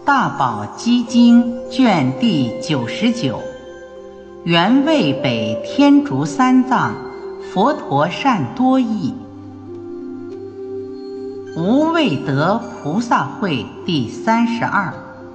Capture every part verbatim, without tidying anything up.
大宝积经卷第九十九，原位北天竺三藏佛陀善多义。无畏德菩萨会第三十二。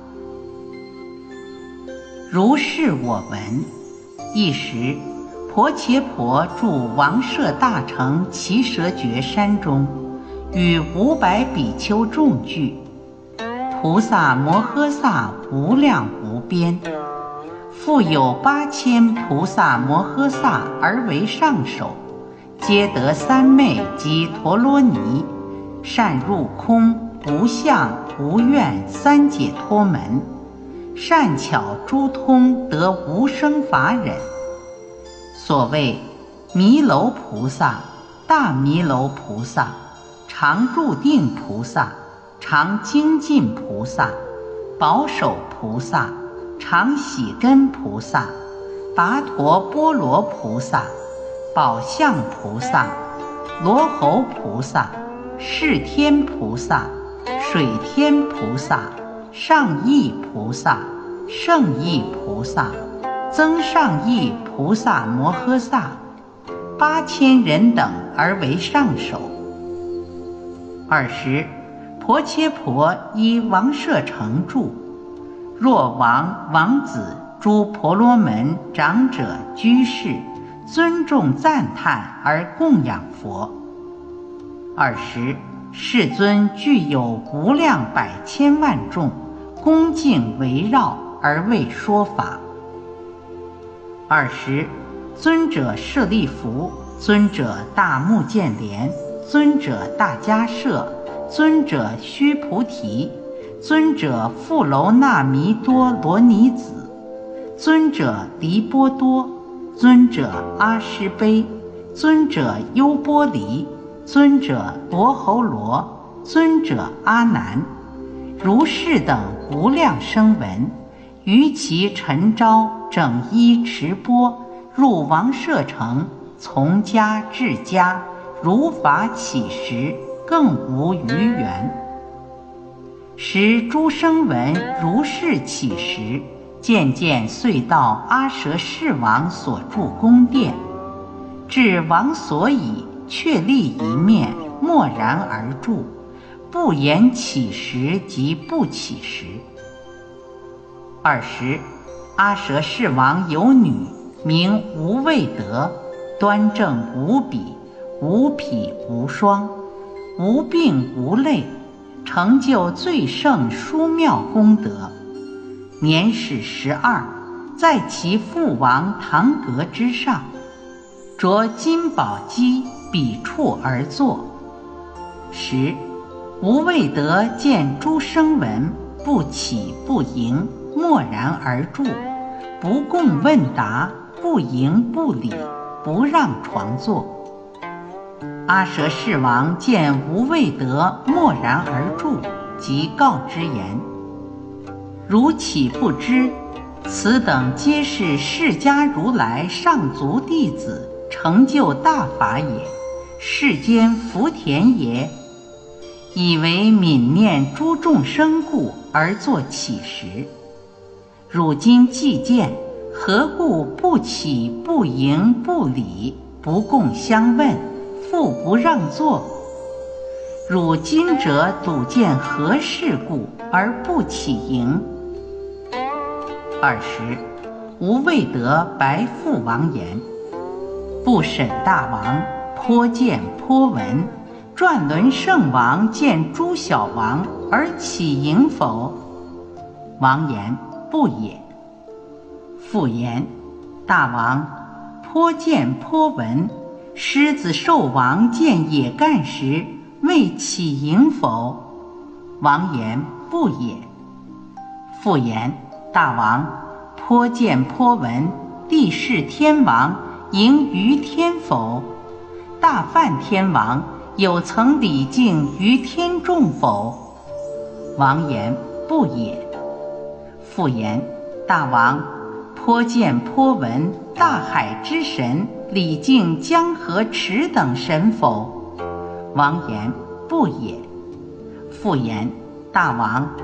如是我闻。一时，婆伽婆住王舍大城耆蛇绝山中，与五百比丘众聚。菩萨摩诃萨无量无边，复有八千菩萨摩诃萨而为上首，皆得三昧及陀罗尼，善入空无相无愿三解脱门，善巧诸通得无生法忍。所谓弥楼菩萨、大弥楼菩萨、常住定菩萨、常精进菩萨、宝首菩萨、常喜根菩萨、跋陀波罗菩萨、宝相菩萨、罗侯菩萨、释天菩萨、水天菩萨、上义菩萨、圣义菩萨、增上义菩萨摩诃萨，八千人等而为上首。尔时，婆伽婆依王舍城住，若王、王子、诸婆罗门长者、居士尊重赞叹而供养佛。尔时，世尊具有无量百千万众，恭敬围绕而为说法。尔时，尊者舍利弗、尊者大目犍连、尊者大迦摄、尊者须菩提、尊者富楼那弥多罗尼子、尊者离波多、尊者阿施卑、尊者优波离、尊者罗侯罗、尊者阿难，如是等无量声闻，于其晨朝整衣持钵，入王舍城，从家至家，如法起食，更无余缘。时诸声闻如是起食，渐渐遂到阿舍世王所住宫殿，至王所以，却立一面，默然而住，不言起食及不起食。尔时，阿舍世王有女，名无畏德，端正无比，无匹无双，无病无累，成就最胜殊妙功德。年始十二，在其父王堂阁之上，着金宝基笔触而坐。时，无畏德见诸声闻不起不迎，默然而住，不供问答，不迎不礼，不让床坐。阿舍世王见无畏德默然而住，即告之言：汝岂不知，此等皆是释迦如来上足弟子，成就大法也，世间福田也。以为悯念诸众生故而作起食。汝今既见，何故不起不迎不礼，不供相问，复不让座？汝今者睹见何事故而不起迎？尔时，无畏德白父王言：不审大王、颇见颇闻，转轮圣王见诸小王而起迎否？王言：不也。复言：大王，颇见颇闻，狮子兽王见野干时，未起迎否？王言：不也。复言：大王，颇见颇闻，帝释天王迎于天否？大梵天王有曾礼敬于天众否？王言：不也。复言：大王，颇见颇闻，大海之神礼敬江河池等神否？王言：不也。复言：大王，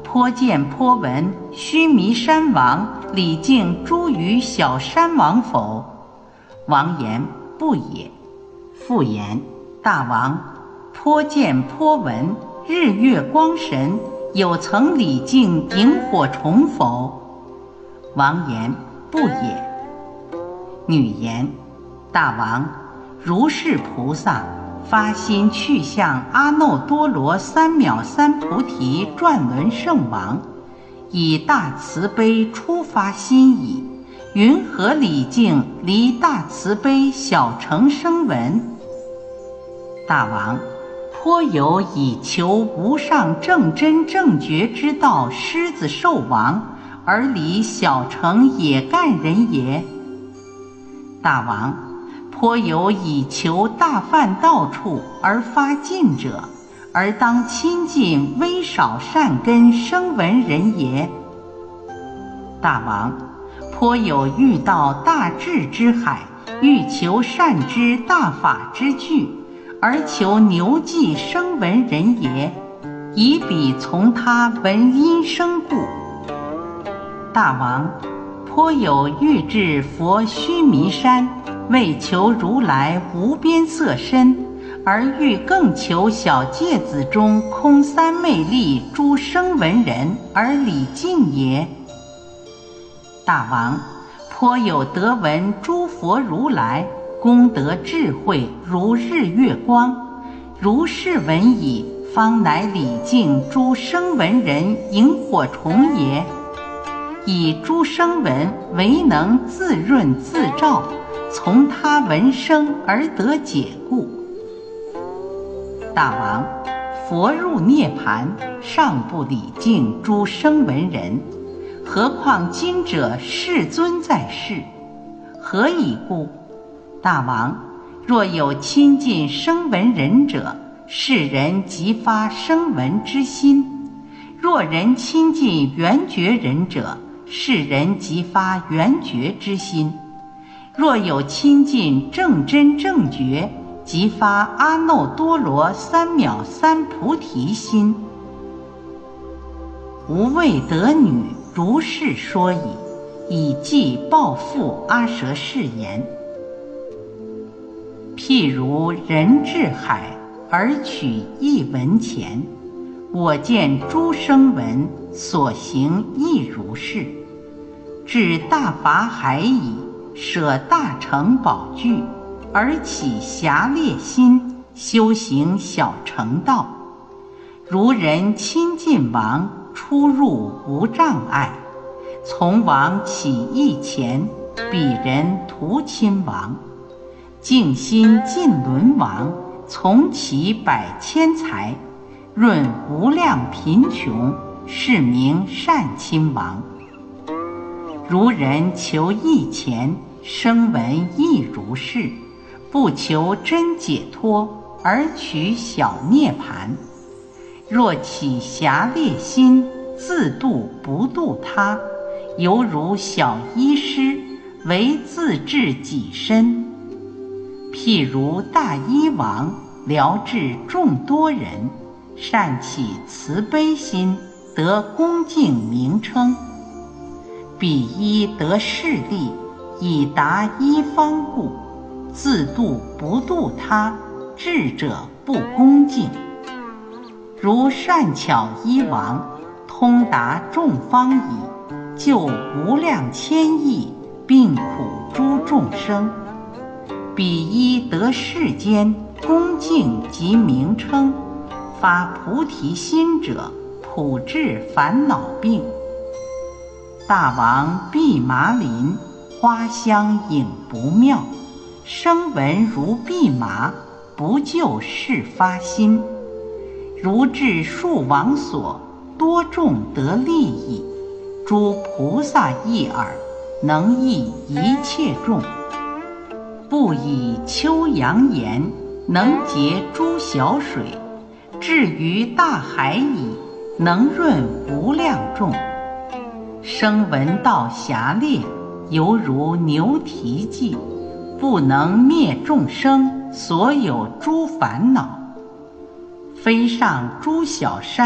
颇见颇闻，须弥山王礼敬诸于小山王否？王言：不也。复言：大王，颇见颇闻，日月光神有曾礼敬萤火虫否？王言：不也。女言：大王，如是菩萨发心去向阿耨多罗三藐三菩提转轮圣王，以大慈悲初发心已，云何礼敬离大慈悲小乘声闻？大王，颇有以求无上正真正觉之道狮子兽王而礼小乘野干人也。大王，颇有以求大梵道处而发尽者，而当亲近微少善根声闻人也。大王，颇有欲到大智之海，欲求善知大法之具，而求牛迹声闻人也，以彼从他闻音声故。大王，颇有欲至佛须弥山，为求如来无边色身，而欲更求小芥子中空三昧力诸声闻人而礼敬也。大王，颇有得闻诸佛如来功德智慧如日月光，如是闻已，方乃礼敬诸声闻人萤火虫也，以诸声闻唯能自润自照，从他闻声而得解故。大王，佛入涅盘，尚不礼敬诸声闻人，何况今者世尊在世？何以故？大王，若有亲近声闻人者，是人即发声闻之心；若人亲近缘觉人者，是人即发缘觉之心；若有亲近正真正觉，即发阿耨多罗三藐三菩提心。吾为得女如是说已，以记报复阿舍誓言。譬如人至海而取一文钱，我见诸声闻所行亦如是。至大法海矣，舍大乘宝具，而起狭劣心，修行小乘道。如人亲近王，出入无障碍，从王起一钱，彼人图亲王。静心尽轮王，从其百千财，润无量贫穷，是名善亲王。如人求一钱，声闻亦如是，不求真解脱，而取小涅盘。若起狭劣心，自度不度他，犹如小医师，为自治己身。譬如大医王，疗治众多人，善起慈悲心，得恭敬名称。彼医得势力，以达医方故，自度不度他，智者不恭敬。如善巧医王，通达众方已，救无量千亿病苦诸众生。彼医得世间恭敬及名称，发菩提心者，普治烦恼病。大王弼麻林，花香影不妙，声闻如弼麻，不就是发心。如至树王所，多众得利益，诸菩萨一耳，能益一切众。不以秋阳盐，能结诸小水，至于大海矣，能润无量众。声闻道狭劣，犹如牛蹄迹，不能灭众生所有诸烦恼。飞上诸小山，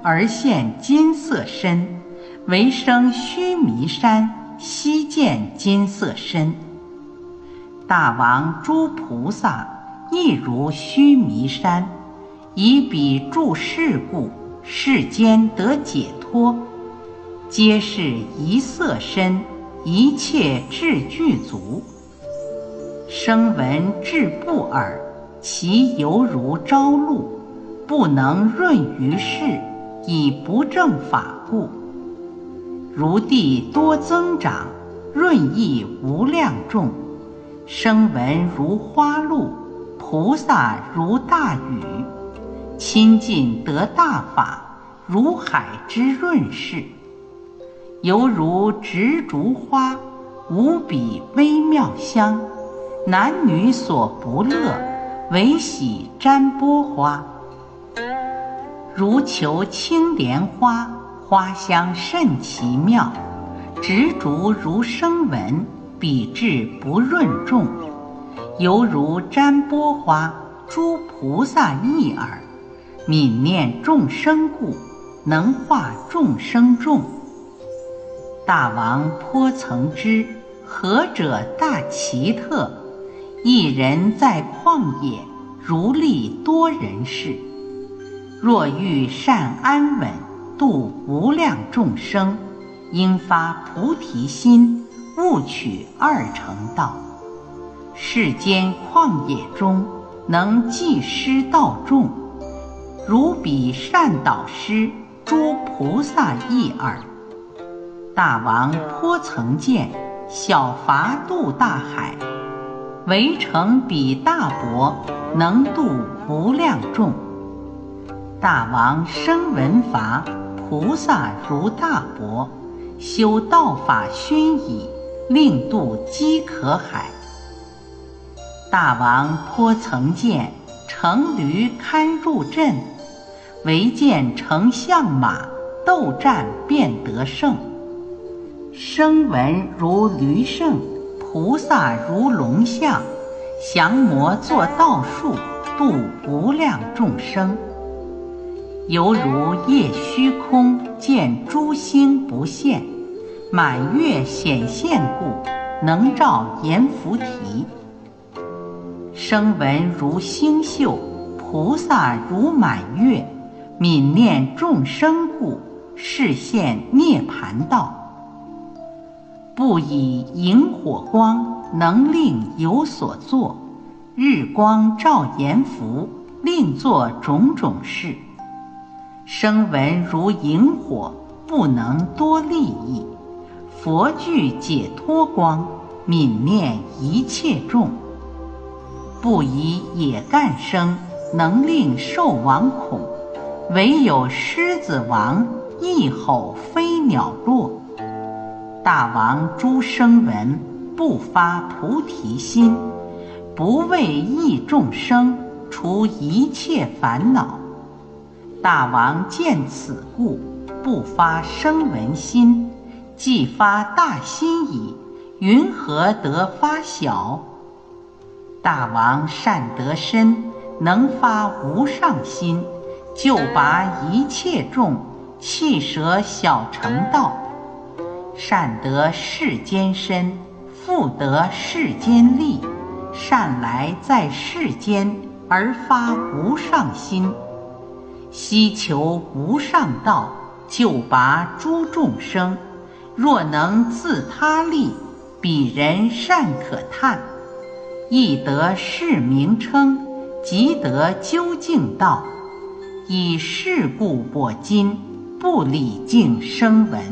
而现金色身，为生须弥山，悉见金色身。大王诸菩萨亦如须弥山，以彼住世故，世间得解脱，皆是一色身，一切智具足。声闻智不耳，其犹如朝露，不能润于世，以不正法故。如地多增长，润益无量众。声闻如花露，菩萨如大雨，亲近得大法，如海之润世。犹如植竹花，无比微妙香，男女所不乐，唯喜瞻波花。如求青莲花，花香甚奇妙，植竹如声闻，彼智不润众。犹如瞻波花，诸菩萨一耳，泯念众生故，能化众生众。大王颇曾知，何者大奇特？一人在旷野，如利多人世。若欲善安稳，度无量众生，应发菩提心，悟取二乘道。世间旷野中，能济施道众，如彼善导师，诸菩萨一耳。大王颇曾见，小筏渡大海，围成彼大伯，能度无量众。大王声闻法，菩萨如大伯，修道法熏已，令渡饥渴海。大王颇曾见，乘驴堪入阵，唯见丞相马，斗战便得胜。声闻如驴胜，菩萨如龙象，降魔作道术，度无量众生。犹如夜虚空，见诸星不现，满月显现故，能照阎浮提。声闻如星宿，菩萨如满月，泯念众生故，示现涅盘道。不以萤火光，能令有所作，日光照阎浮，令作种种事。声闻如萤火，不能多利益，佛具解脱光，泯念一切众。不以野干生，能令兽王恐，唯有狮子王，一吼飞鸟落。大王诸声闻，不发菩提心，不为益众生，除一切烦恼。大王见此故，不发声闻心，既发大心矣，云何得发小？大王善得身，能发无上心，就拔一切众，弃舍小乘道。善得世间身，复得世间利，善来在世间，而发无上心。希求无上道，就拔诸众生。若能自他利，彼人善可叹。亦得是名称，即得究竟道。以是故我今不礼敬声闻。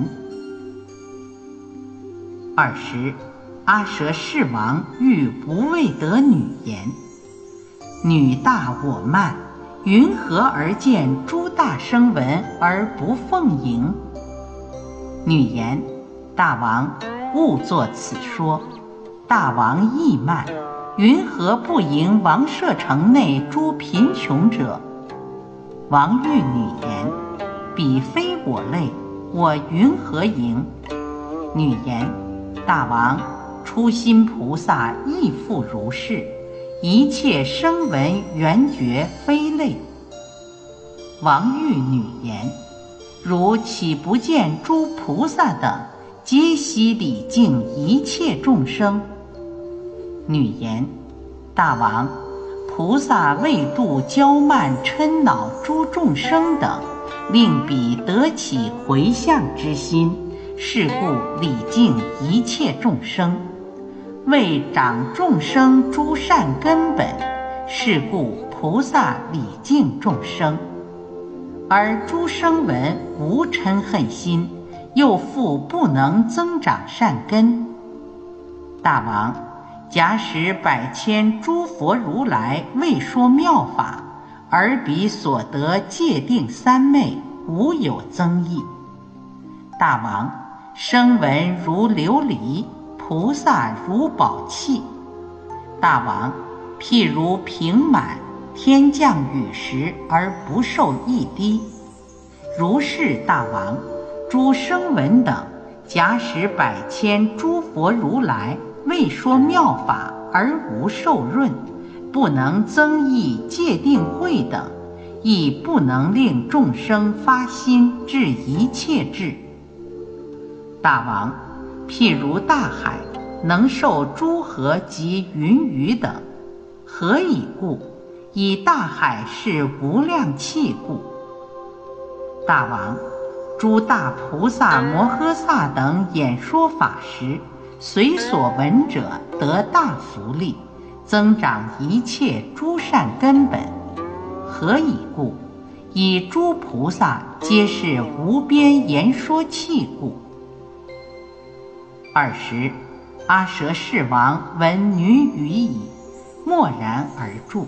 二十，阿舍世王欲不为得女言：女大我慢，云何而见诸大声闻而不奉迎？女言：大王，勿作此说。大王亦慢，云何不迎王舍城内诸贫穷者？王欲女言：彼非我类，我云何迎？女言：大王，初心菩萨亦复如是，一切声闻缘觉非类。王欲女言： 如岂不见诸菩萨等皆悉礼敬一切众生？女言：大王，菩萨为度骄慢嗔恼诸众生等，令彼得起回向之心，是故礼敬一切众生。为长众生诸善根本，是故菩萨礼敬众生。而诸声闻无嗔恨心，又复不能增长善根。大王，假使百千诸佛如来未说妙法，而彼所得戒定三昧，无有增益。大王，声闻如琉璃，菩萨如宝器。大王，譬如瓶满，天降雨时而不受一滴。如是大王，诸声闻等，假使百千诸佛如来未说妙法而无受润，不能增益戒定慧等，亦不能令众生发心至一切智。大王，譬如大海，能受诸河及云雨等。何以故？以大海是无量器故。大王，诸大菩萨摩诃萨等演说法时，随所闻者得大福利，增长一切诸善根本。何以故？以诸菩萨皆是无边言说器故。尔时，阿舍世王闻女语已，默然而住。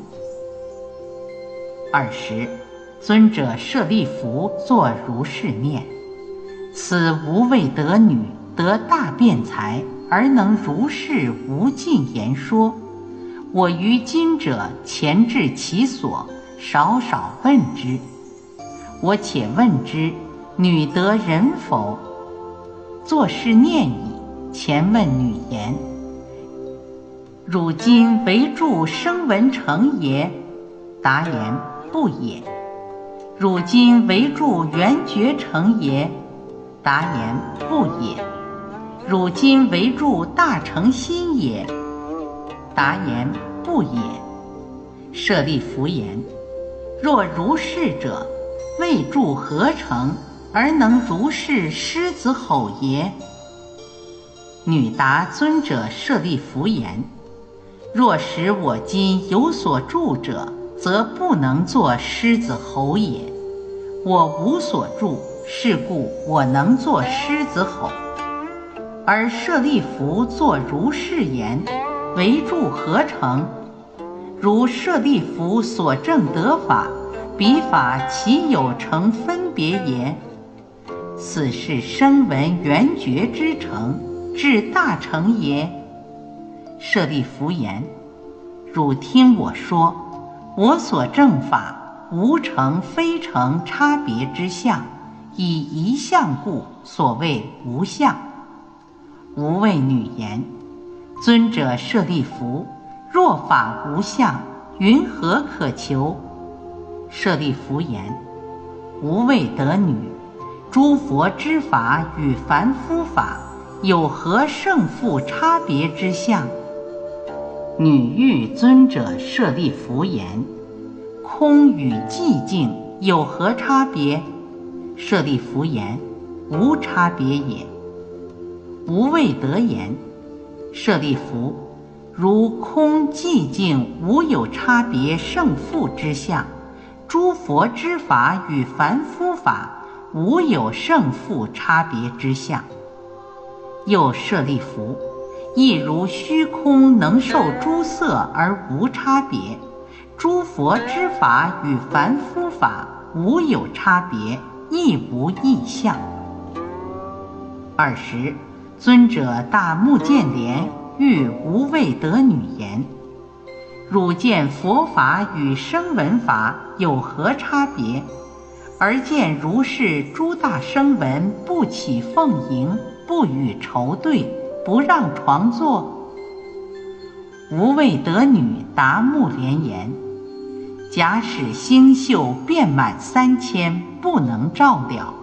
尔时，尊者舍利弗作如是念：此无畏得女得大辩才，而能如是无尽言说。我于今者前至其所，少少问之。我且问之：女得人否？作是念已。前问女言：汝今为住声闻乘也？答言：不也。汝今为住缘觉乘也？答言：不也。汝今为住大乘心也？答言：不也。舍利弗言：若如是者，为住何乘而能如是狮子吼耶？女答尊者舍利弗言：若使我今有所住者，则不能作狮子吼也。我无所住，是故我能作狮子吼。而舍利弗作如是言：为住何乘？如舍利弗所证得法，彼法岂有成分别耶？此是声闻缘觉之乘，至大乘耶？舍利弗言：汝听我说，我所证法，无成非成差别之相，以一相故，所谓无相。无畏女言：尊者舍利弗，若法无相，云何可求？舍利弗言：无畏得女，诸佛之法与凡夫法，有何胜负差别之相？女欲尊者舍利弗言：空与寂静有何差别？舍利弗言：无差别也。无畏得言：舍利弗，如空寂静无有差别胜负之相，诸佛之法与凡夫法无有胜负差别之相。又舍利弗，亦如虚空能受诸色而无差别，诸佛之法与凡夫法无有差别，亦无异相。尔时，尊者大目犍连欲无畏得女言：汝见佛法与声闻法有何差别？而见如是诸大声闻不起奉迎，不与酬对，不让床坐。无畏得女答目连言：假使星宿遍满三千，不能照了，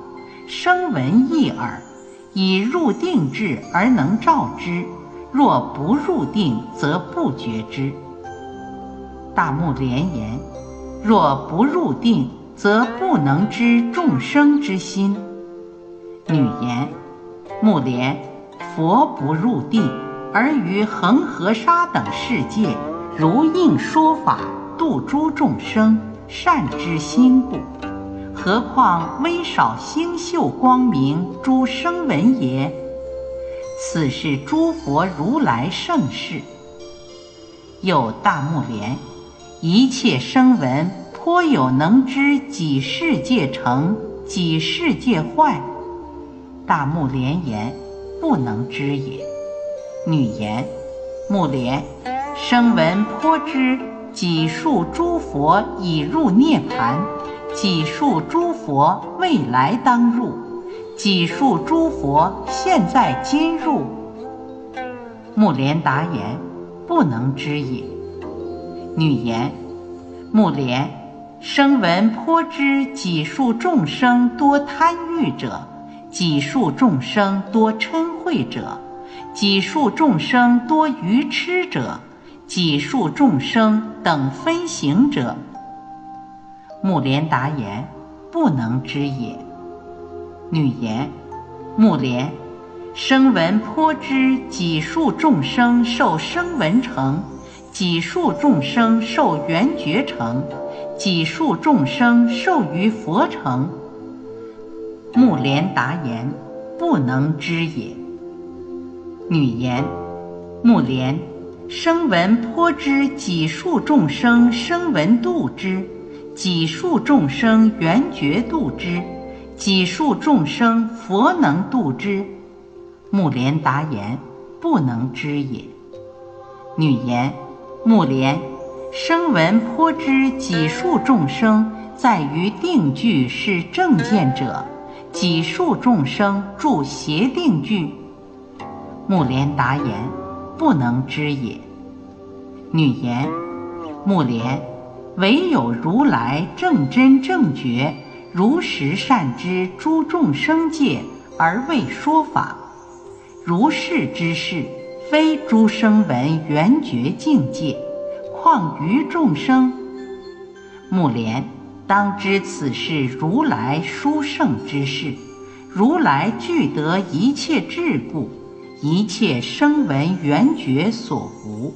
声闻一耳，以入定智而能照之，若不入定则不觉之。大目连言：若不入定，则不能知众生之心。女言：目连，佛不入定，而于恒河沙等世界，如应说法，度诸众生，善知心故。何况微少星宿光明诸声闻也？此是诸佛如来盛世。又大目连：一切声闻颇有能知几世界成，几世界坏。大目连言：不能知也。女言：目连，声闻颇知几数诸佛已入涅盘，几数诸佛未来当入，几数诸佛现在今入。目连答言：不能知也。女言：目连，声闻颇知几数众生多贪欲者，几数众生多嗔恚者，几数众生多愚痴者，几数众生等分行者。目连答言：不能知也。女言：目连，声闻颇知几数众生受声闻成，几数众生受缘觉成，几数众生受于佛成。目连答言：不能知也。女言：目连，声闻颇知几数众生声闻度之，几数众生缘觉度之，几数众生佛能度之。目连答言：不能知也。女言：目连，声闻颇知几数众生在于定具是正见者，几数众生住邪定具。目连答言：不能知也。女言：目连，唯有如来正真正觉，如实善知诸众生界而为说法。如是之事，非诸声闻缘觉境界，况于众生？目连，当知此是如来殊胜之事，如来具得一切智故，一切声闻缘觉所无。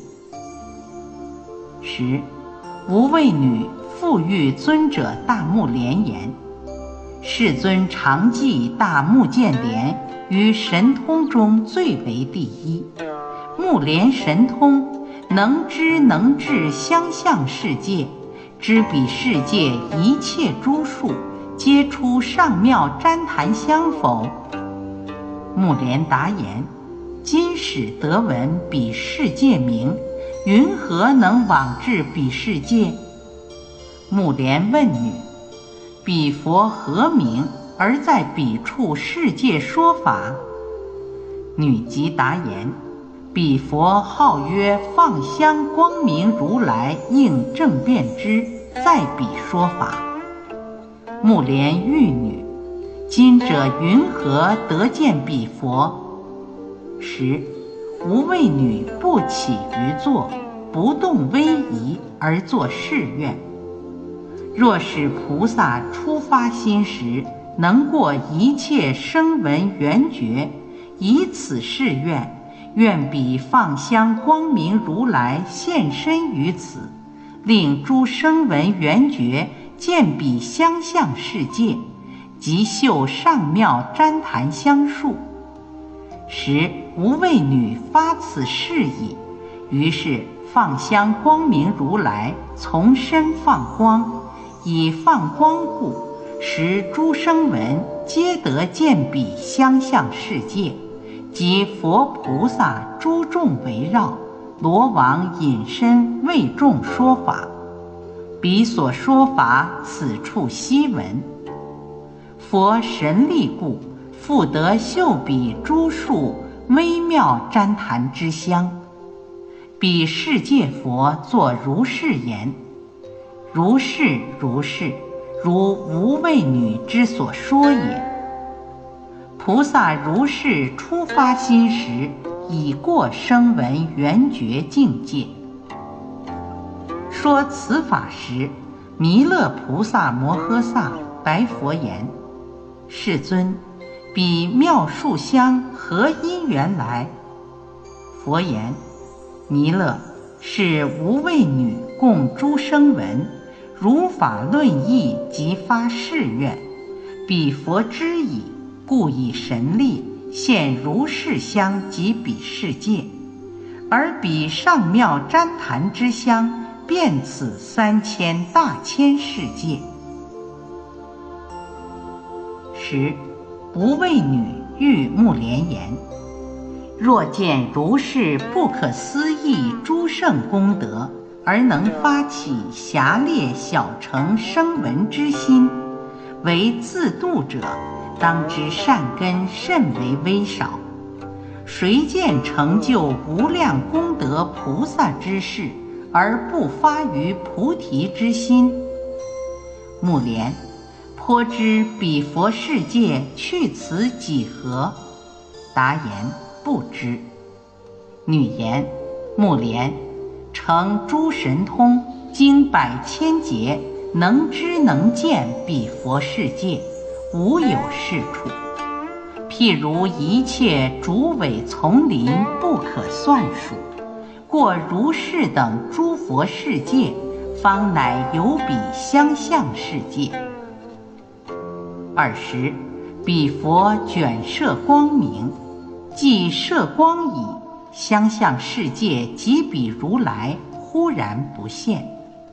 十，无畏女复遇尊者大目连言：世尊常记大目犍连于神通中最为第一。目连神通能知能至相向世界，知彼世界一切诸数，皆出上妙旃檀香否？目连答言：今始得闻彼世界名，云何能往至彼世界？目连问女：彼佛何名，而在彼处世界说法？女即答言：彼佛号曰放香光明如来应正遍知，在彼说法。目连欲女：今者云何得见彼佛？十，无畏女不起于坐，不动威仪而作誓愿：若使菩萨初发心时，能过一切声闻缘觉，以此誓愿，愿彼放香光明如来现身于此，令诸声闻缘觉见彼相向世界，即秀上妙旃檀香树。时无畏女发此誓已，于是放香光明如来从身放光，以放光故，使诸声闻皆得见彼相向世界，即佛菩萨诸众围绕，罗王隐身为众说法。彼所说法，此处悉闻。佛神力故，复得嗅彼诸数微妙旃檀之香。彼世界佛作如是言：如是如是，如无畏女之所说也。 菩萨如是初发心时，已过声闻缘觉境界。说此法时，弥勒菩萨摩诃萨白佛言：世尊，彼妙树香何因缘来？佛言：弥勒，是无畏女供诸声闻，如法论义即发誓愿，彼佛知矣，故以神力现如是香及彼世界，而彼上妙旃檀之香遍此三千大千世界。十，无畏女喻目连言：若见如是不可思议诸圣功德，而能发起狭劣小乘声闻之心，为自度者，当知善根甚为微少。谁见成就无量功德菩萨之事，而不发于菩提之心？目连，颇知彼佛世界去此几何？答言：不知。女言：目连，成诸神通，经百千劫，能知能见彼佛世界，无有是处。譬如一切竹苇丛林，不可算数。过如是等诸佛世界，方乃有彼相像世界。二十，彼佛卷摄光明，即摄光已，相像世界即彼如来忽然不现。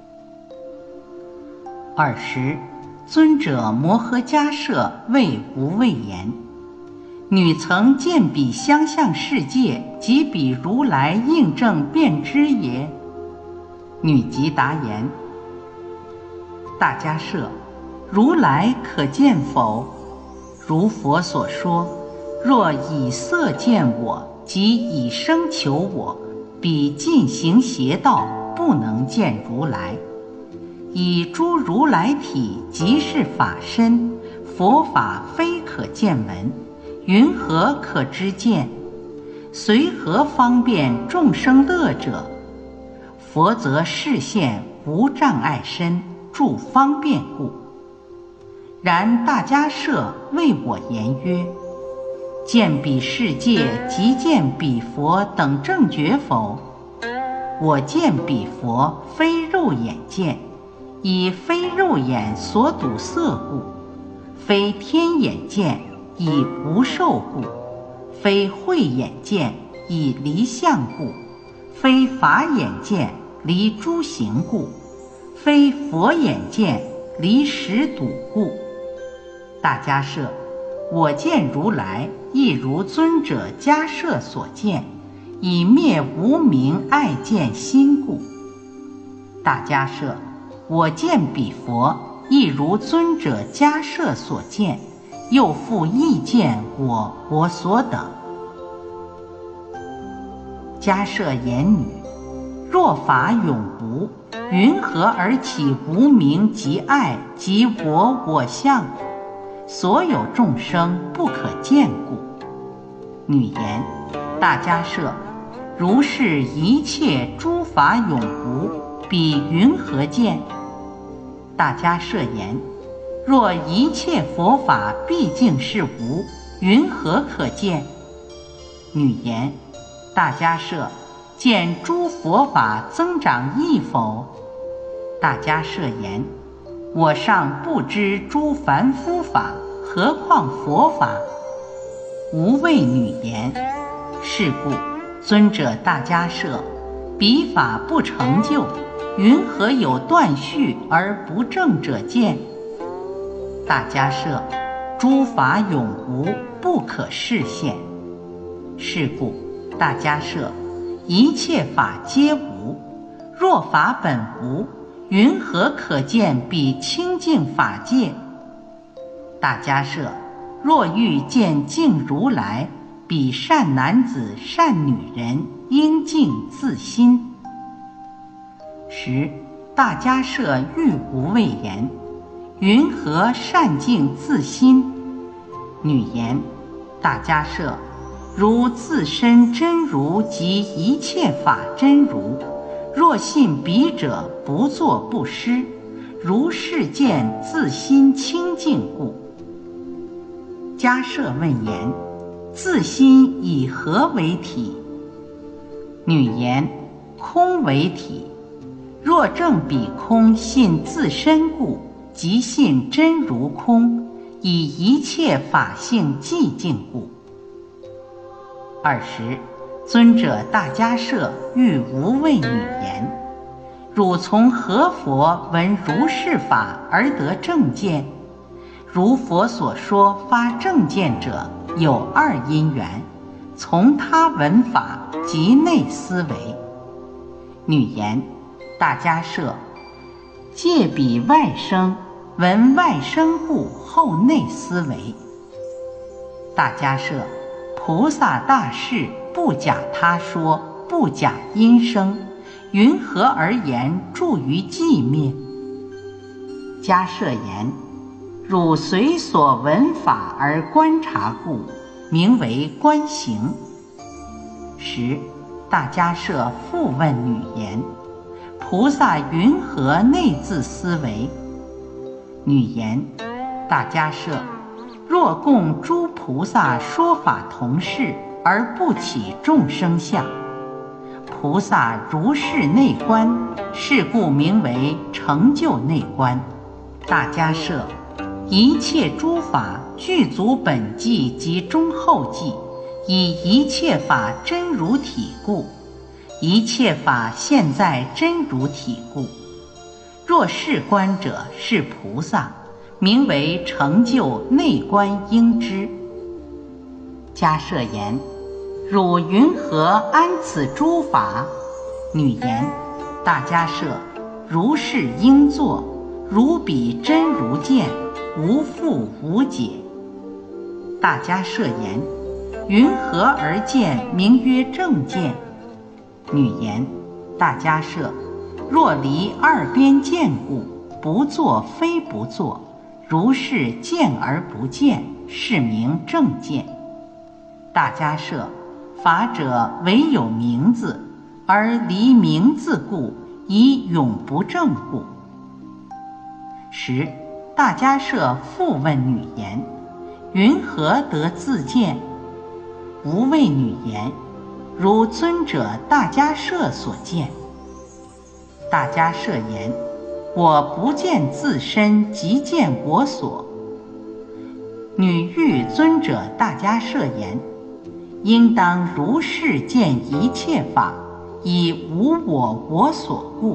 二十，尊者摩诃迦摄谓无畏言：女曾见彼相像世界，即彼如来应证便知也。女即答言：大迦摄，如来可见否？如佛所说，若以色见我，即以声求我，彼尽行邪道，不能见如来。以诸如来体即是法身，佛法非可见闻，云何可知见？随何方便众生乐者？佛则示现无障碍身，助方便故。然大迦摄为我言曰：见彼世界即见彼佛等正觉否？我见彼佛非肉眼见，以非肉眼所睹色故，非天眼见，以无受故，非慧眼见，以离相故，非法眼见，离诸行故，非佛眼见，离识睹故。大迦摄，我见如来，亦如尊者迦摄所见，以灭无明爱见心故。大迦摄，我见彼佛，亦如尊者迦摄所见，又复亦见我我所等。迦摄言女：若法永无，云何而起无明及爱及我我相？所有众生不可见故。女言：大迦摄，如是一切诸法永无，彼云何见？大迦摄言：若一切佛法毕竟是无，云何可见？女言：大迦摄，见诸佛法增长益否？大迦摄言：我尚不知诸凡夫法，何况佛法？无畏女言：是故尊者大迦摄，彼法不成就，云何有断续而不正者见？大迦摄，诸法永无，不可示现。是故大迦摄，一切法皆无，若法本无，云何可见彼清净法界？大迦摄，若欲见净如来，彼善男子善女人应净自心。十，大迦摄欲无畏言：云何善净自心？女言： 大迦摄，如自身真如及一切法真如，若信彼者，不作不施，如是见自心清净故。迦摄问言：自心以何为体？女言：空为体。若证彼空信自身故，即信真如空，以一切法性寂静故。尔时，尊者大迦摄欲无畏女言：汝从何佛闻如是法而得正见？如佛所说发正见者有二因缘，从他闻法即内思维。女言：大迦摄，借彼外生，闻外生故后内思维。大迦摄，菩萨大士不假他说，不假因生，云何而言住于寂灭？迦摄言：汝随所闻法而观察故，名为观行。时，大迦摄复问女言：菩萨云何内自思维？女言：大迦摄，若供诸菩萨说法同事，而不起众生相，菩萨如是内观，是故名为成就内观。大迦摄，一切诸法具足本际及中后际，以一切法真如体故，一切法现在真如体故。若是观者是菩萨，名为成就内观应知。迦摄言：汝云何安此诸法？女言：大迦摄，如是应作，如彼真如见，无复无解。大迦摄言：云何而见名曰正见？女言：大迦摄，若离二边见故，不作非不作，如是见而不见，是名正见。大迦摄，法者唯有名字，而离名字故，以永不正故。时，大迦摄复问女言：云何得自见？无畏女言：如尊者大迦摄所见。大迦摄言：我不见自身，即见我所。女欲尊者大迦摄言：应当如是见一切法，以无我我所故。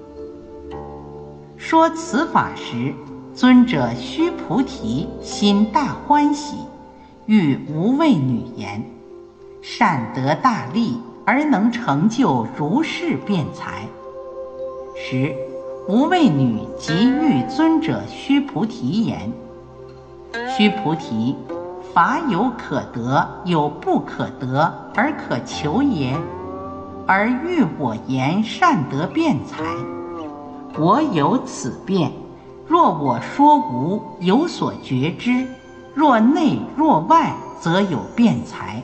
说此法时，尊者须菩提心大欢喜，欲无畏女言：善得大利，而能成就如是辩才。时，无畏女即欲尊者须菩提言：须菩提，法有可得，有不可得，而可求也。而欲我言善得辩才，我有此辩。若我说无，有所觉知；若内若外，则有辩才。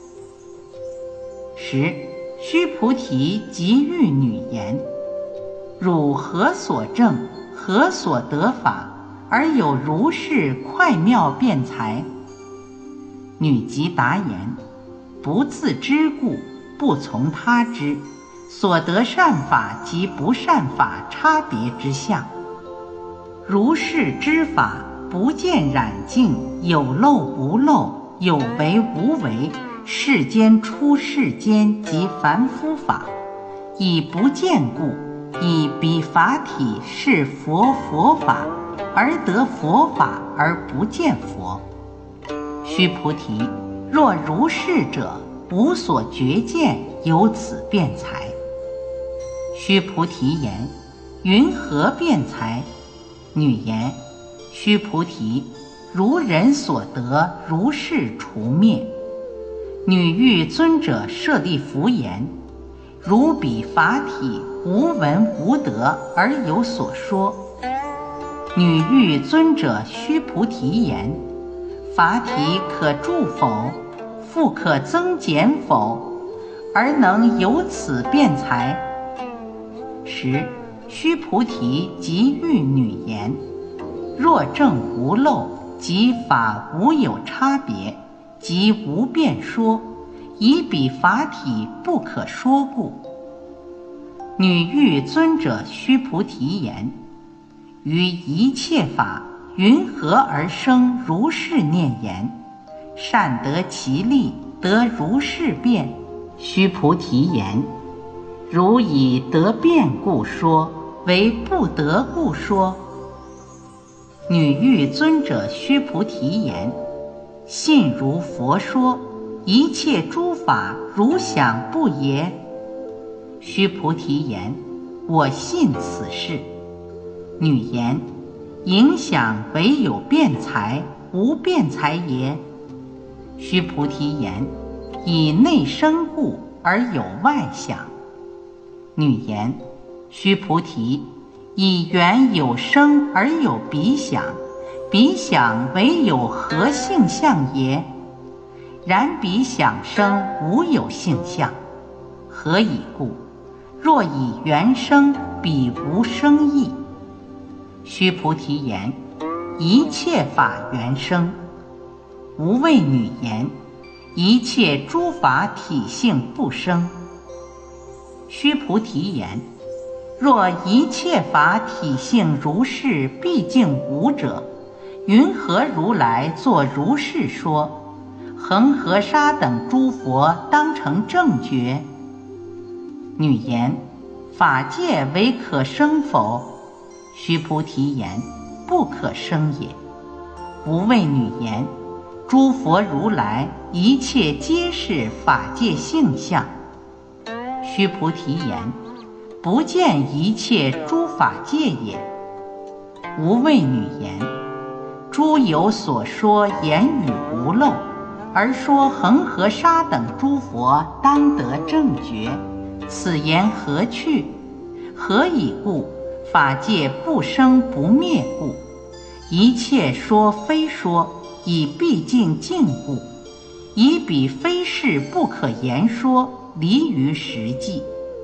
时，须菩提即欲女言：汝何所证？何所得法？而有如是快妙辩才？女即答言：不自知故，不从他知，所得善法及不善法差别之相。如是知法，不见染净，有漏无漏，有为无为，世间出世间及凡夫法，以不见故，以彼法体是佛佛法，而得佛法而不见佛。须菩提，若如是者，无所觉见，有此辩才。须菩提言：云何辩才？女言：须菩提，如人所得，如是除灭。女欲尊者舍利弗言：如彼法体无闻无得，而有所说。女欲尊者须菩提言： 法体可住否？复可增减否？而能由此辩才？十。须菩提即喻女言，若正无漏，即法无有差别，即无辩说，以彼法体不可说故。女喻尊者须菩提言：于一切法，云何而生如是念言？善得其利，得如是辩。须菩提言：如以得辩故说，为不得故说。女喻尊者须菩提言：信如佛说，一切诸法如想不耶？须菩提言：我信此事。女言：影响唯有辩才，无辩才耶？须菩提言：以内生故，而有外想。女言：须菩提，以缘有生而有彼想，彼想唯有何性相耶？然彼想生无有性相，何以故？若以缘生，彼无生义。须菩提言：一切法缘生。无畏女言：一切诸法体性不生。须菩提言：若一切法体性如是毕竟无者，云何如来作如是说？恒河沙等诸佛当成正觉。女言：法界为可生否？须菩提言：不可生也。无畏女言：诸佛如来一切皆是法界性相。须菩提言：不见一切诸法界也。无畏女言：诸有所说言语无漏，而说恒河沙等诸佛当得正觉，此言何去？何以故？法界不生不灭故。一切说非说，以毕竟尽故。以彼非是不可言说，离于实际。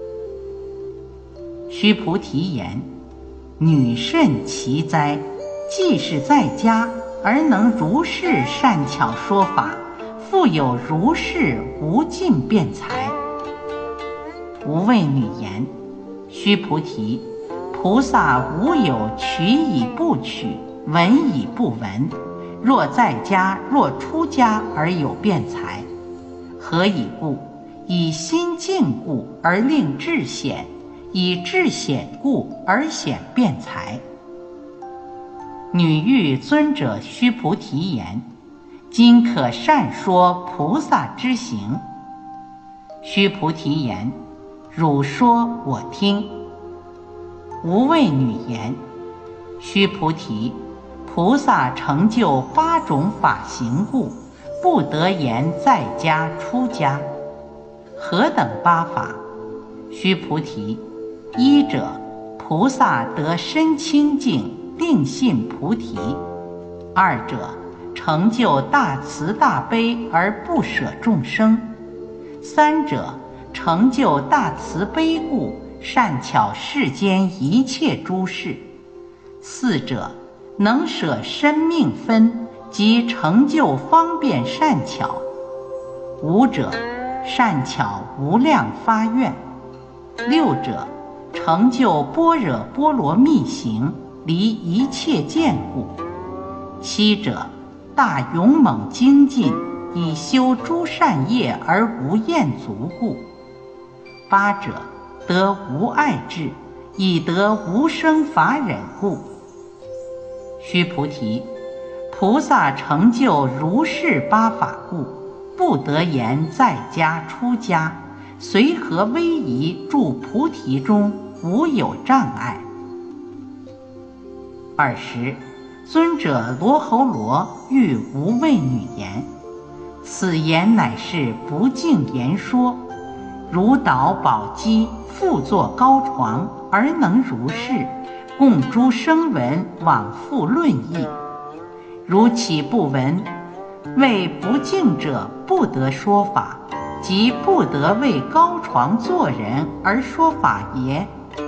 须菩提言：女甚奇哉！既是在家，而能如是善巧说法，复有如是无尽辩才。无畏女言：须菩提，菩萨无有取以不取，闻以不闻，若在家若出家而有辩才。何以故？以心净故而令智显，以智显故而显辩才。女喻尊者须菩提言：今可善说菩萨之行。须菩提言：汝说我听。无畏女言：须菩提，菩萨成就八种法行故，不得言在家出家。何等八法？须菩提，一者，菩萨得身清净，定信菩提；二者，成就大慈大悲而不舍众生；三者，成就大慈悲故，善巧世间一切诸事；四者，能舍身命分，即成就方便善巧；五者，善巧无量发愿；六者，成就般若波罗蜜行，离一切见故；七者，大勇猛精进，以修诸善业而无厌足故；八者，得无碍智，以得无生法忍故。须菩提，菩萨成就如是八法故，不得言在家出家，随和威仪住菩提中，无有障碍。尔时，尊者罗睺罗欲无畏女言：此言乃是不净言说，如导宝鸡，复作高床，而能如是，供诸声闻往复论议。如岂不闻？ 谓不敬者不得说法，即不得为高床坐人而说法也。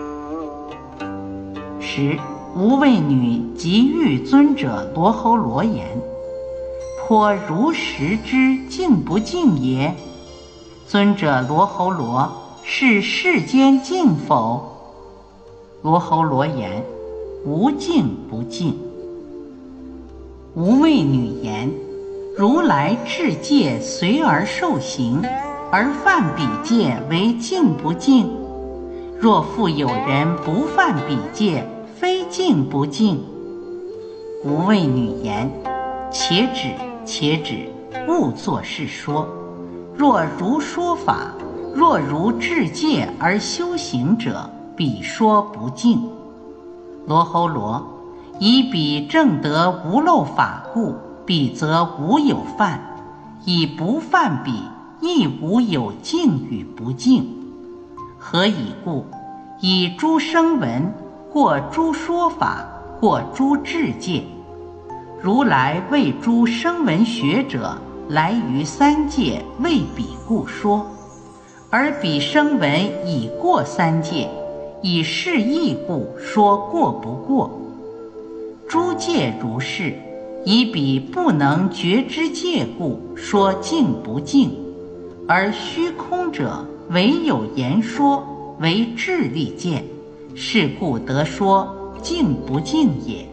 十无畏女即欲尊者罗睺罗言：颇如实之敬不敬也？尊者罗睺罗，是世间敬否？罗睺罗言：无敬不敬。无畏女言：如来至戒随而受行，而犯彼戒为敬不敬？若复有人不犯彼戒，非敬不敬？无畏女言：且止且止，勿作是说。若如说法，若如至戒而修行者，彼说不敬。罗睺罗，以彼正得无漏法故，彼则无有犯；以不犯彼，亦无有敬与不敬。何以故？以诸声闻过诸说法，过诸至戒。如来为诸声闻学者来于三界，为彼故说。而彼声闻已过三界，以是义故说过不过。诸戒如是，以彼不能觉知戒故说敬不敬。而虚空者唯有言说，为智力见，是故得说敬不敬也。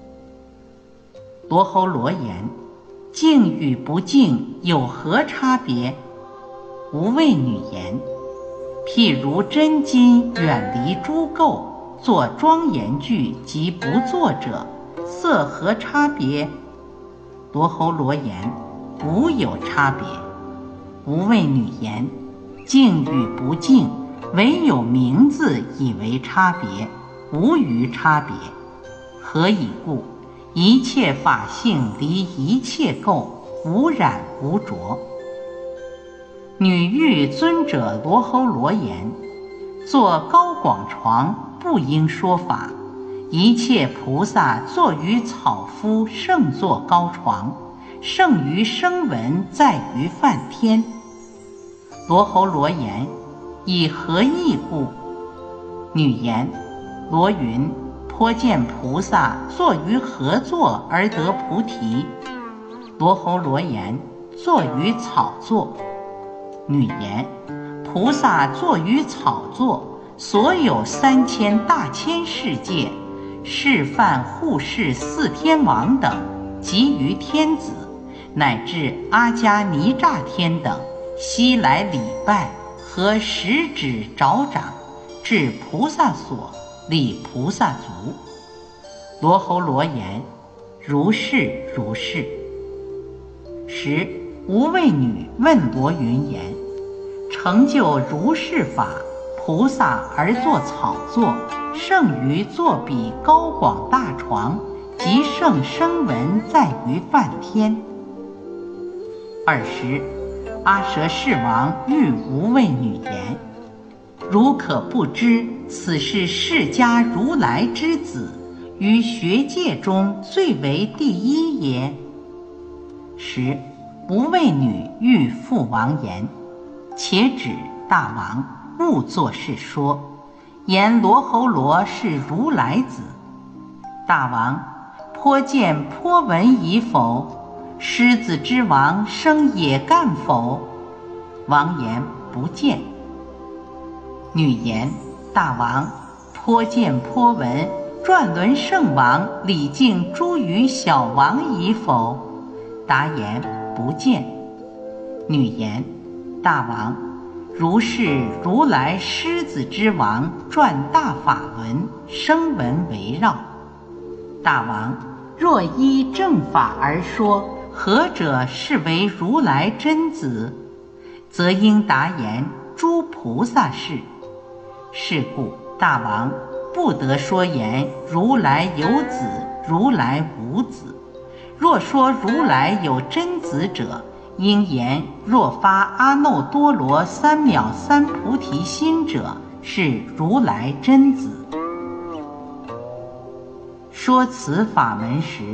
罗睺罗言：敬与不敬有何差别？无畏女言：譬如真金远离诸垢，作庄严具及不作者，色何差别？罗睺罗言：无有差别。无畏女言：敬与不敬，唯有名字以为差别，无余差别。何以故？一切法性离一切垢，无染无着。女欲尊者罗睺罗言：坐高广床，不应说法。一切菩萨坐于草敷，胜坐高床，胜于声闻，在于梵天。罗睺罗言：以何义故？女言：罗云：颇见菩萨坐于何座而得菩提？罗睺罗言：坐于草座。女言：菩萨坐于草座，所有三千大千世界，示范护世四天王等，及于天子，乃至阿迦尼吒天等，悉来礼拜，和食指爪掌，至菩萨所，礼菩萨足。罗睺罗言：如是如是。十无畏女问罗云言：成就如是法，菩萨而作草座，胜于作彼高广大床，及胜声闻在于梵天。二十阿舍世王欲无畏女言：如可不知，此是释迦如来之子，于学界中最为第一也。十无畏女欲父王言：且止，大王，勿作是说，言罗睺罗是如来子。大王，颇见颇闻已否？狮子之王生野干否？王言：不见。女言：大王，颇见颇闻转轮圣王礼敬诸于小王已否？答言：不见。女言：大王，如是如来狮子之王转大法轮，声闻围绕。大王，若依正法而说，何者是为如来真子？则应答言：诸菩萨是。是故大王不得说言如来有子，如来无子。若说如来有真子者，应言若发阿耨多罗三藐三菩提心者，是如来真子。说此法门时，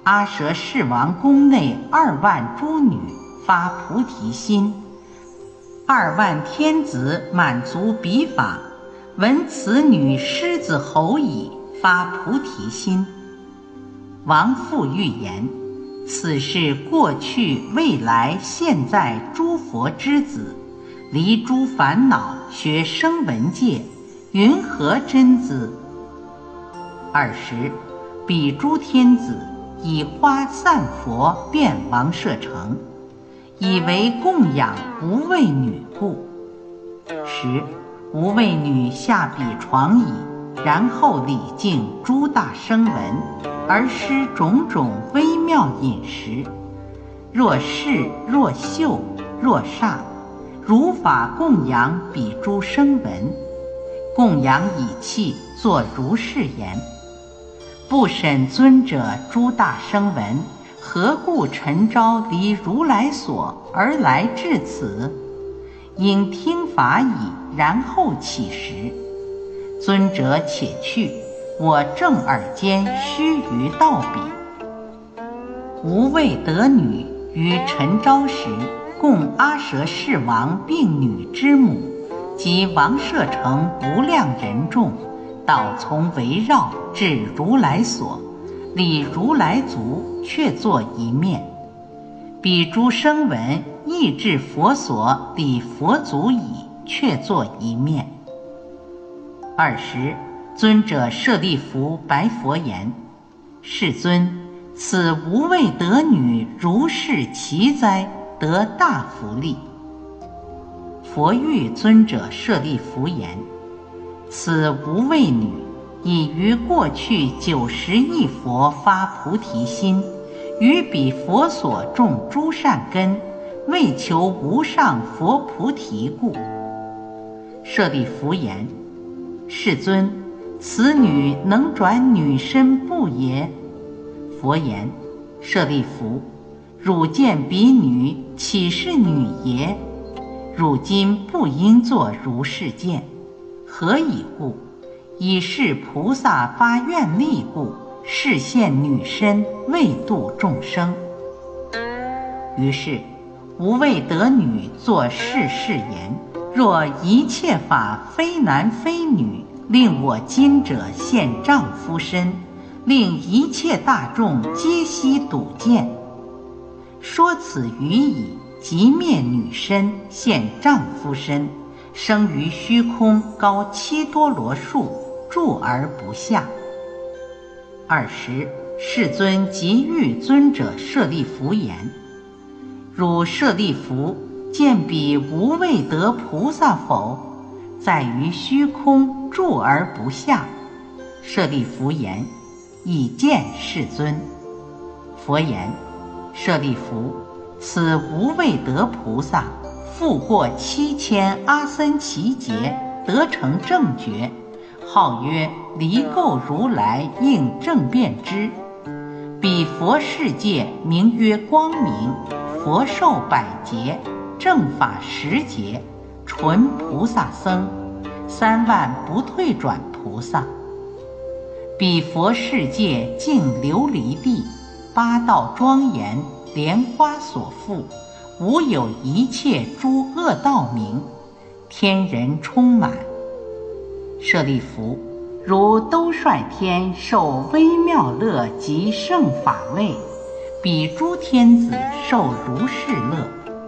阿舍世王宫内二万诸女发菩提心，二万天子满足彼法，闻此女狮子吼已，发菩提心。王复欲言：此是过去未来现在诸佛之子，离诸烦恼，学声闻界，云何真姿？尔时，彼诸天子以花散佛遍王舍城，以为供养无畏女故。时无畏女下彼床椅，然后礼敬诸大声闻，而施种种微妙饮食，若是若秀若刹，如法供养彼诸声闻。供养以器，作如是言：不审尊者诸大声闻，何故晨朝离如来所而来至此？应听法已，然后起食。尊者且去，我正耳间须臾到彼。无畏得女于晨朝时，供阿舍世王并女之母及王舍城无量人众，导从围绕至如来所，礼如来足，却坐一面。彼诸声闻亦至佛所，礼佛足矣，却坐一面。尔时，尊者舍利弗白佛言：世尊，此无畏得女如是奇哉，得大福利。佛欲尊者舍利弗言：此无畏女已于过去九十亿佛发菩提心，于彼佛所种诸善根，为求无上佛菩提故。舍利弗言：世尊，此女能转女身不也？佛言：舍利弗，汝见彼女岂是女也？汝今不应作如是见。何以故？以是菩萨发愿力故，示现女身，为度众生。于是无畏得女作是誓言：若一切法非男非女，令我今者现丈夫身，令一切大众皆悉睹见。说此语已，即灭女身，现丈夫身，生于虚空高七多罗树，住而不下。尔时，世尊即欲尊者舍利弗言：汝舍利弗，见彼无畏得菩萨否？在于虚空住而不下。舍利弗言：已见世尊。佛言：舍利弗，此无畏得菩萨，复过七千阿僧祇劫，得成正觉，号曰离垢如来应正遍知。彼佛世界名曰光明，佛寿百劫，正法十劫，纯菩萨僧，三万不退转菩萨。彼佛世界净琉璃地，八道庄严，莲花所覆，无有一切诸恶道名，天人充满。舍利弗，如兜率天受微妙乐及圣法味，彼诸天子受如是乐。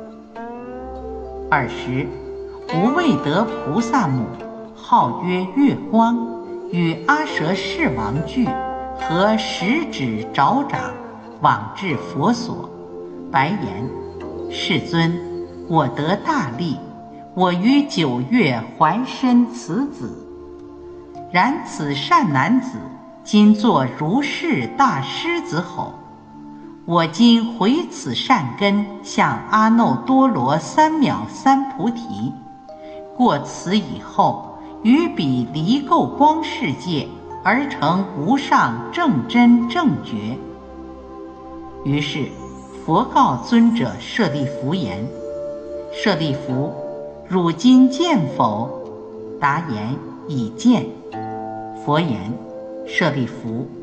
尔时，无畏得菩萨母，号曰月光，与阿舍世王俱，合十指爪掌，往至佛所，白言：世尊，我得大利，我于九月怀身此子。然此善男子今作如是大狮子吼。我今回此善根，向阿耨多罗三藐三菩提。过此以后，于彼离垢光世界，而成无上正真正觉。于是佛告尊者舍利弗言：舍利弗，汝今见否？答言：已见。佛言：舍利弗，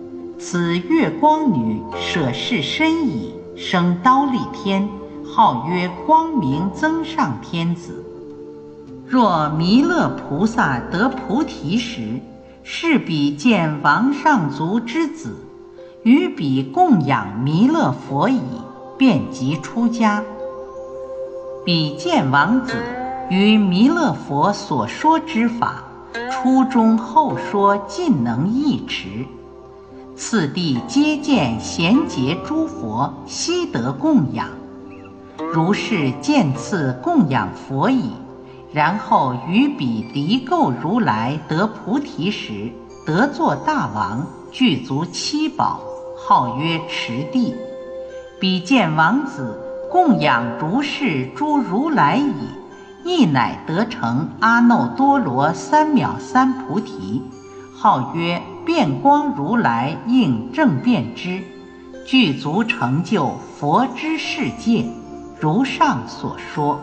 此月光女舍世身矣，生忉利天，号曰光明增上天子。若弥勒菩萨得菩提时，是彼见王上族之子，于彼供养弥勒佛矣，便即出家。彼见王子于弥勒佛所说之法，初中后说尽能一持。次第皆见贤劫诸佛悉得供养，如是见次供养佛矣。然后于彼离垢如来得菩提时，得作大王，具足七宝，号曰持地。彼见王子供养如是诸如来矣，亦乃得成阿耨多罗三藐三菩提，号曰变光如来应正遍知，具足成就佛之世界，如上所说。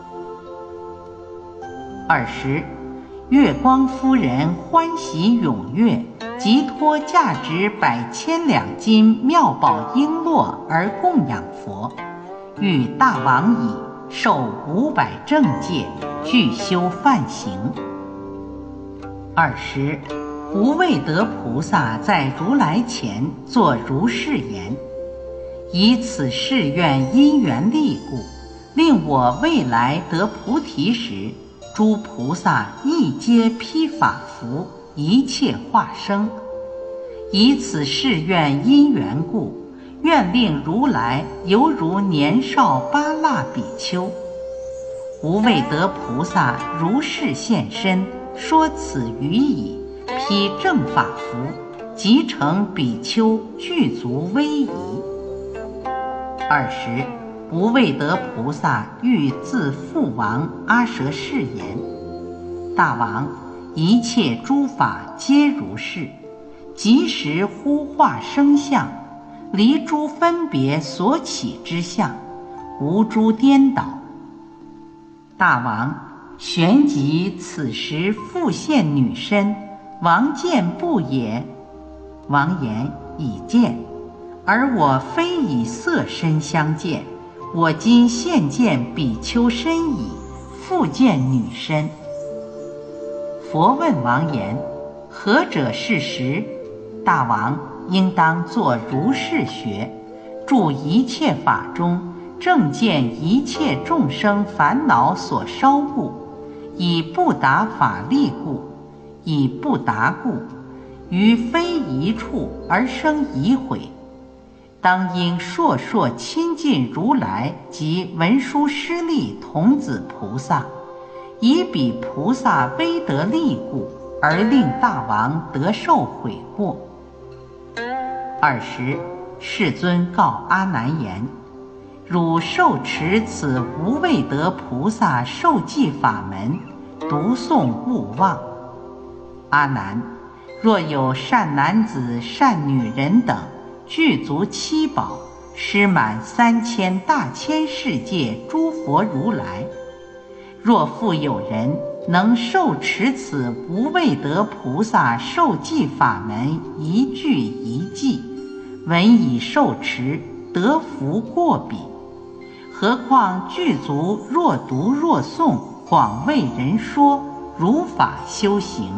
二十，月光夫人欢喜踊跃，即托价值百千两金妙宝璎珞而供养佛，欲大王已，受五百正戒，具修梵行。二十，无畏德菩萨在如来前作如是言：以此誓愿因缘力故，令我未来得菩提时，诸菩萨亦皆披法服，一切化生。以此誓愿因缘故，愿令如来犹如年少八剌比丘。无畏德菩萨如是现身，说此语已，披正法服，即成比丘，具足威仪。二十，无畏德菩萨欲自父王阿舍誓言：大王，一切诸法皆如是，即时呼化生相，离诸分别所起之相，无诸颠倒。大王，旋即此时复现女身，王见不也？王言：已见，而我非以色身相见，我今现见比丘身矣，复见女身。佛问王言：何者是实？大王，应当作如是学，住一切法中，正见一切众生烦恼所烧故，以不达法力故，以不达故，于非一处而生疑悔。当应烁烁亲近如来及文殊师利童子菩萨，以彼菩萨威德力故，而令大王得受悔过。二十，世尊告阿难言：汝受持此无畏德菩萨受记法门，读诵勿忘。阿难，若有善男子善女人等，具足七宝，施满三千大千世界诸佛如来，若复有人能受持此无畏德菩萨受记法门一句一记，闻以受持，得福过彼。何况具足若读若诵，广为人说，如法修行。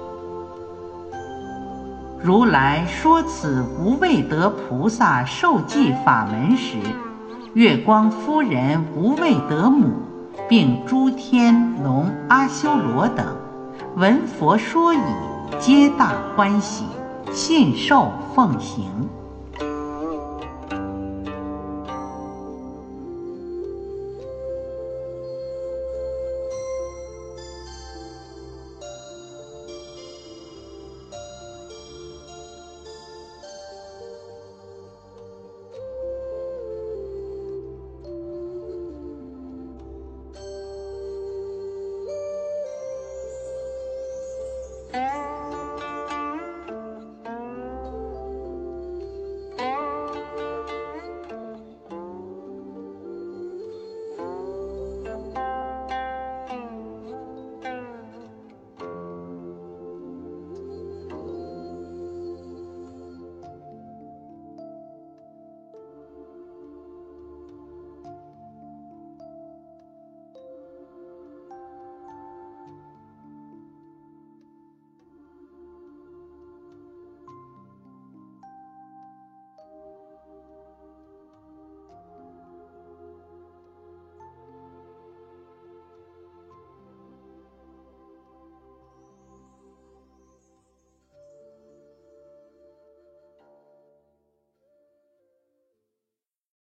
如来说此无畏德菩萨受记法门时，月光夫人无畏德母，并诸天龙阿修罗等，闻佛说已，皆大欢喜，信受奉行。